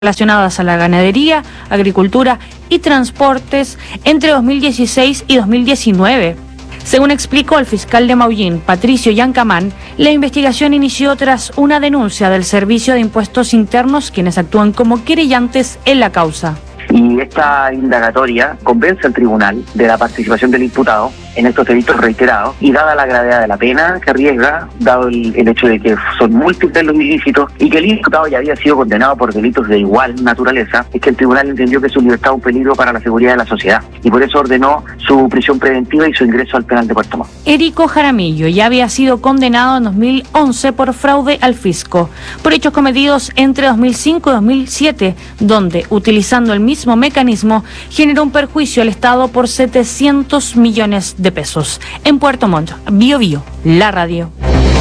relacionadas a la ganadería, agricultura y transportes entre 2016 y 2019. Según explicó el fiscal de Maullín, Patricio Yancamán, la investigación inició tras una denuncia del Servicio de Impuestos Internos, quienes actúan como querellantes en la causa. Y esta indagatoria convence al tribunal de la participación del imputado en estos delitos reiterados y dada la gravedad de la pena que arriesga, dado el hecho de que son múltiples los ilícitos y que el imputado ya había sido condenado por delitos de igual naturaleza, es que el tribunal entendió que su libertad es un peligro para la seguridad de la sociedad y por eso ordenó su prisión preventiva y su ingreso al penal de Puerto Montt. Erico Jaramillo ya había sido condenado en 2011 por fraude al fisco, por hechos cometidos entre 2005 y 2007, donde, utilizando el mismo mecanismo, generó un perjuicio al Estado por 700 millones de pesos. En Puerto Montt, Bio Bio, la radio.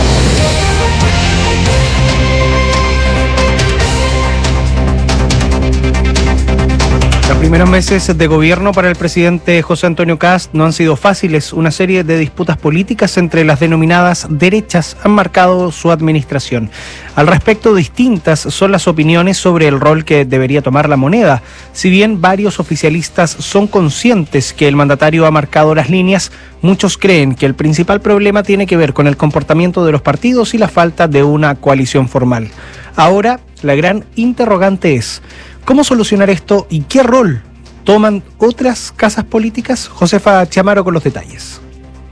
Los primeros meses de gobierno para el presidente José Antonio Kast no han sido fáciles. Una serie de disputas políticas entre las denominadas derechas han marcado su administración. Al respecto, distintas son las opiniones sobre el rol que debería tomar la moneda. Si bien varios oficialistas son conscientes que el mandatario ha marcado las líneas, muchos creen que el principal problema tiene que ver con el comportamiento de los partidos y la falta de una coalición formal. Ahora, la gran interrogante es: ¿cómo solucionar esto y qué rol toman otras casas políticas? Josefa Chamaro con los detalles.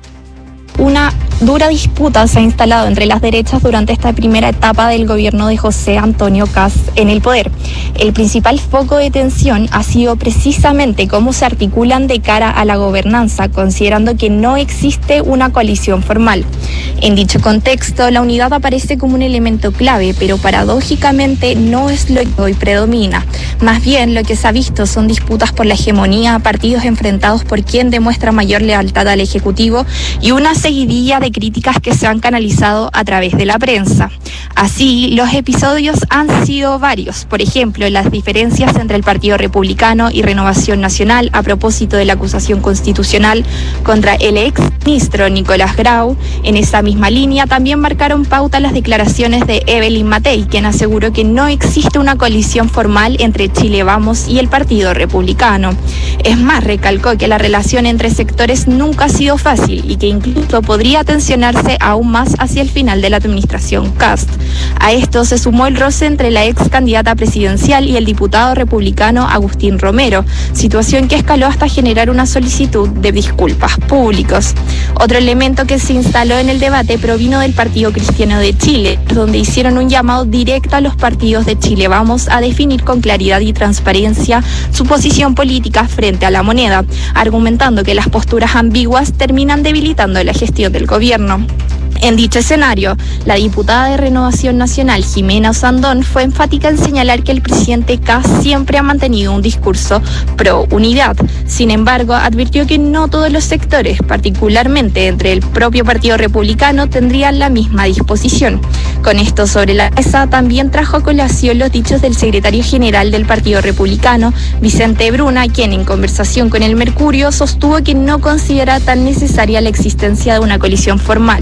Una dura disputa se ha instalado entre las derechas durante esta primera etapa del gobierno de José Antonio Kast en el poder. El principal foco de tensión ha sido precisamente cómo se articulan de cara a la gobernanza, considerando que no existe una coalición formal. En dicho contexto, la unidad aparece como un elemento clave, pero paradójicamente no es lo que hoy predomina. Más bien, lo que se ha visto son disputas por la hegemonía, partidos enfrentados por quien demuestra mayor lealtad al Ejecutivo y una seguidilla de críticas que se han canalizado a través de la prensa. Así, los episodios han sido varios. Por ejemplo, las diferencias entre el Partido Republicano y Renovación Nacional a propósito de la acusación constitucional contra el ex ministro Nicolás Grau. En esa misma línea también marcaron pauta las declaraciones de Evelyn Matei, quien aseguró que no existe una coalición formal entre Chile Vamos y el Partido Republicano. Es más, recalcó que la relación entre sectores nunca ha sido fácil y que incluso podría tensionarse aún más hacia el final de la administración Kast. A esto se sumó el roce entre la ex candidata presidencial y el diputado republicano Agustín Romero, situación que escaló hasta generar una solicitud de disculpas públicos. Otro elemento que se instaló en el debate provino del Partido Cristiano de Chile, donde hicieron un llamado directo a los partidos de Chile Vamos a definir con claridad y transparencia su posición política frente a la moneda, argumentando que las posturas ambiguas terminan debilitando la gestión del gobierno. En dicho escenario, la diputada de Renovación Nacional, Jimena Osandón, fue enfática en señalar que el presidente Kast siempre ha mantenido un discurso pro unidad. Sin embargo, advirtió que no todos los sectores, particularmente entre el propio Partido Republicano, tendrían la misma disposición. Con esto sobre la mesa, también trajo a colación los dichos del secretario general del Partido Republicano, Vicente Bruna, quien en conversación con El Mercurio sostuvo que no considera tan necesaria la existencia de una coalición formal.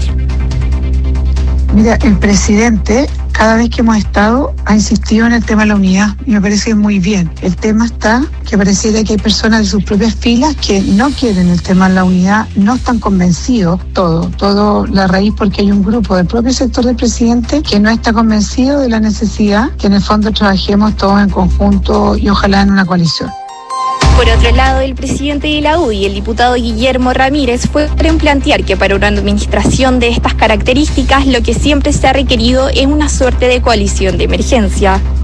Mira, el presidente, cada vez que hemos estado, ha insistido en el tema de la unidad y me parece muy bien. El tema está que pareciera que hay personas de sus propias filas que no quieren el tema de la unidad, no están convencidos, todo la raíz porque hay un grupo del propio sector del presidente que no está convencido de la necesidad que en el fondo trabajemos todos en conjunto y ojalá en una coalición. Por otro lado, el presidente de la UDI, el diputado Guillermo Ramírez, fue en plantear que para una administración de estas características lo que siempre se ha requerido es una suerte de coalición de emergencia.